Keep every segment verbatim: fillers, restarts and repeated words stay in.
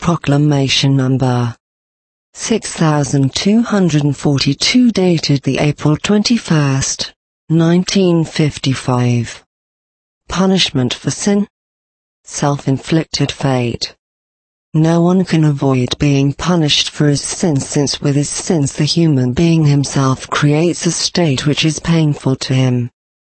Proclamation number six thousand two hundred forty-two, dated the April twenty-first, nineteen fifty-five. Punishment for sin. Self-inflicted fate. No one can avoid being punished for his sins, since with his sins the human being himself creates a state which is painful to him.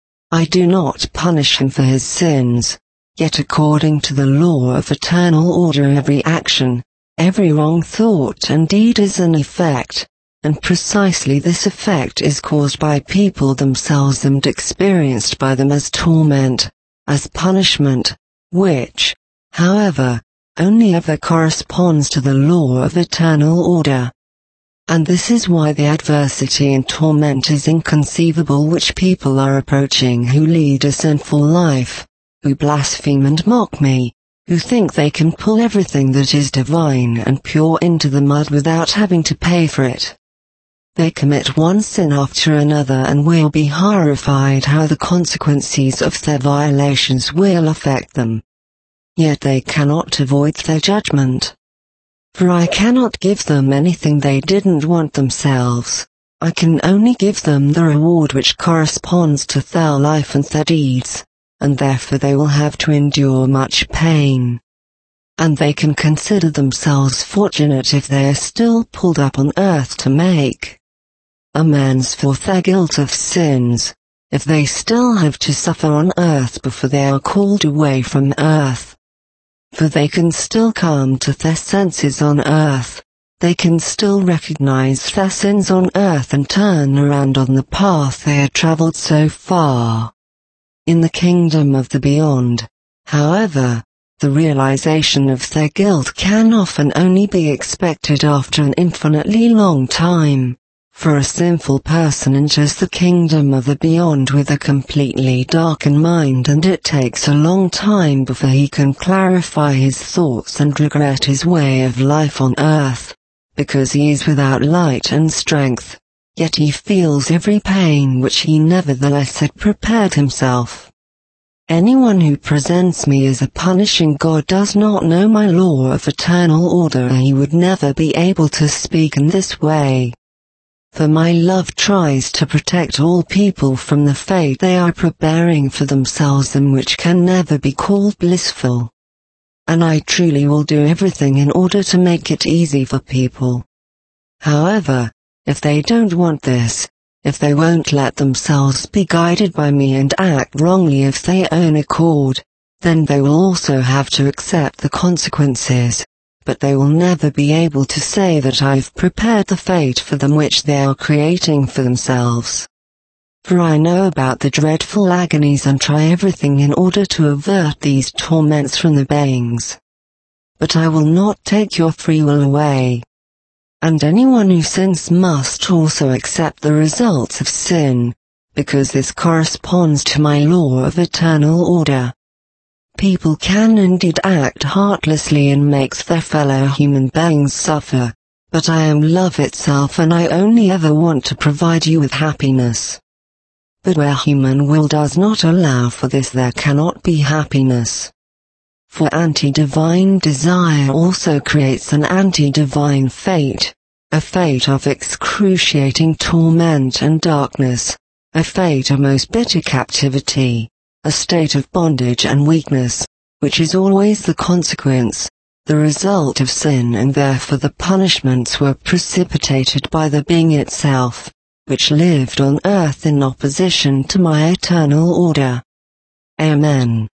I do not punish him for his sins, yet according to the law of eternal order every action, every wrong thought and deed is an effect, and precisely this effect is caused by people themselves and experienced by them as torment, as punishment, which, however, only ever corresponds to the law of eternal order. And this is why the adversity and torment is inconceivable which people are approaching who lead a sinful life, who blaspheme and mock me, who think they can pull everything that is divine and pure into the mud without having to pay for it. They commit one sin after another and will be horrified how the consequences of their violations will affect them. Yet they cannot avoid their judgment. For I cannot give them anything they didn't want themselves. I can only give them the reward which corresponds to their life and their deeds, and therefore they will have to endure much pain. And they can consider themselves fortunate if they are still pulled up on earth to make amends for their guilt of sins, if they still have to suffer on earth before they are called away from earth. For they can still come to their senses on earth, they can still recognize their sins on earth and turn around on the path they had traveled so far. In the kingdom of the beyond, however, the realization of their guilt can often only be expected after an infinitely long time. For a sinful person enters the kingdom of the beyond with a completely darkened mind, and it takes a long time before he can clarify his thoughts and regret his way of life on earth, because he is without light and strength, yet he feels every pain which he nevertheless had prepared himself. Anyone who presents me as a punishing God does not know my law of eternal order, and he would never be able to speak in this way. For my love tries to protect all people from the fate they are preparing for themselves and which can never be called blissful. And I truly will do everything in order to make it easy for people. However, if they don't want this, if they won't let themselves be guided by me and act wrongly of their own accord, then they will also have to accept the consequences. But they will never be able to say that I've prepared the fate for them which they are creating for themselves. For I know about the dreadful agonies and try everything in order to avert these torments from the beings. But I will not take your free will away. And anyone who sins must also accept the results of sin, because this corresponds to my law of eternal order. People can indeed act heartlessly and make their fellow human beings suffer, but I am love itself and I only ever want to provide you with happiness. But where human will does not allow for this, there cannot be happiness. For anti-divine desire also creates an anti-divine fate, a fate of excruciating torment and darkness, a fate of most bitter captivity. A state of bondage and weakness, which is always the consequence, the result of sin, and therefore the punishments were precipitated by the being itself, which lived on earth in opposition to my eternal order. Amen.